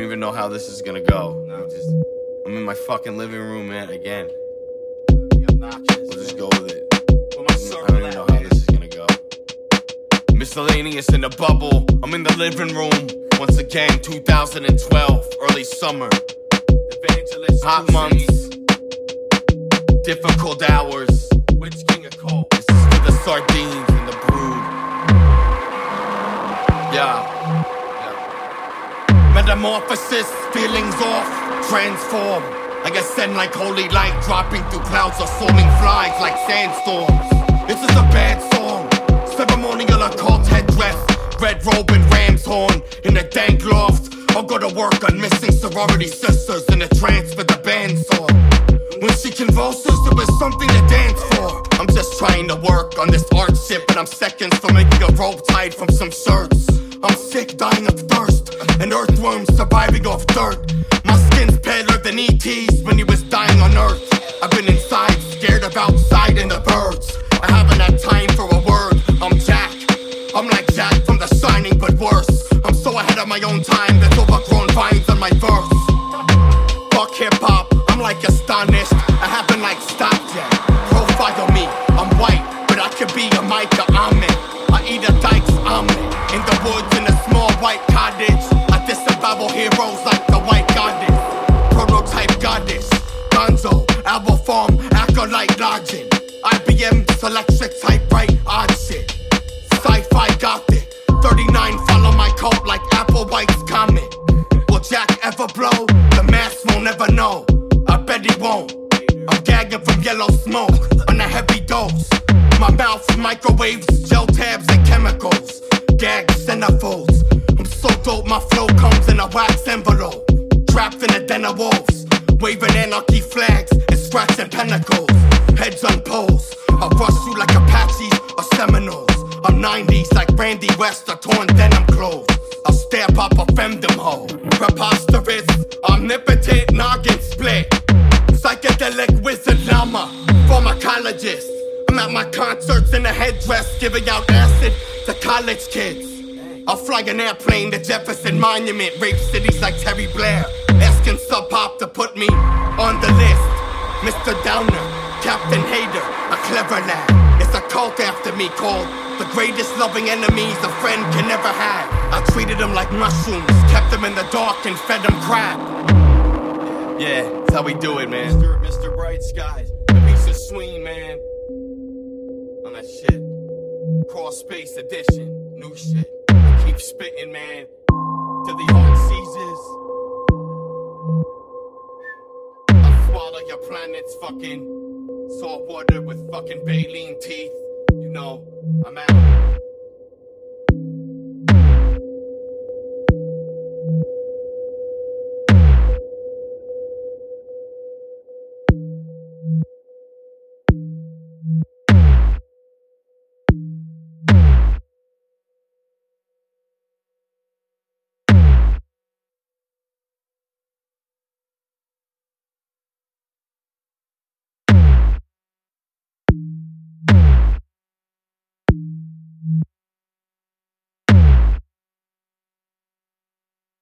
even know how this is gonna go. I'm in my fucking living room, man, again. We'll just go with it. I don't even know how this is gonna go. Miscellaneous in the bubble. I'm in the living room. Once again, 2012, early summer. Hot months. Difficult hours. Which king of cold? This is for the sardines and the brood. Yeah. Metamorphosis, feelings off, transform. I get sent like holy light, dropping through clouds or swarming flies like sandstorms. This is a bad song. Ceremonial occult headdress, red robe and ram's horn. In the dank loft, I'll go to work on missing sorority sisters in a trance for the band song. When she convulses, there was something to dance for. I'm just trying to work on this art shit, but I'm seconds from making a rope tied from some shirts. I'm sick, dying of thirst, and earthworms surviving off dirt. My skin's paler than E.T.'s when he was dying on Earth. I've been inside, scared of outside and the birds. I haven't had time for a word. I'm Jack. I'm like Jack from The Shining, but worse. I'm so ahead of my own time, there's overgrown vines on my verse. Fuck hip-hop, I'm like astonished. I haven't like stopped yet. Profile me, I'm white, but I could be a Micah Ahmed. I eat a Dykes omelet in the woods in a small white cottage. I disavow heroes like the white goddess. Prototype goddess, Gonzo, album form, acolyte lodging. IBM, electric typewrite, odd shit. Sci-fi gothic, 39 follow my cult like Applewhite's comet. Will Jack ever blow? The mask won't ever know. I bet he won't. I'm gagging from yellow smoke on a heavy dose. My mouth microwaves, gel tabs and chemicals. Gag centerfolds. I'm so dope, my flow comes in a wax envelope. Trapped in a den of wolves, waving anarchy flags and scratching pinnacles. Heads on poles, I'll rush you like Apaches or Seminoles. I'm 90s like Randy West or torn denim clothes. I'll stamp up a femdom hoe. Preposterous, omnipotent noggin split. Psychedelic wizard llama, pharmacologist. I'm at my concerts in a headdress, giving out acid to college kids. I'll fly an airplane to Jefferson Monument, rape cities like Terry Blair, asking Sub Pop to put me on the list. Mr. Downer, Captain Hater, a clever lad. It's a cult after me called the greatest loving enemies a friend can never have. I treated them like mushrooms, kept them in the dark and fed them crap. Yeah, that's how we do it, man. Mr. Bright Skies, a piece of swing, man. On that shit. Cross Space Edition, new shit. I keep spitting, man, till the heart seizes. I'll swallow your planet's fucking salt water with fucking baleen teeth. You know, I'm out.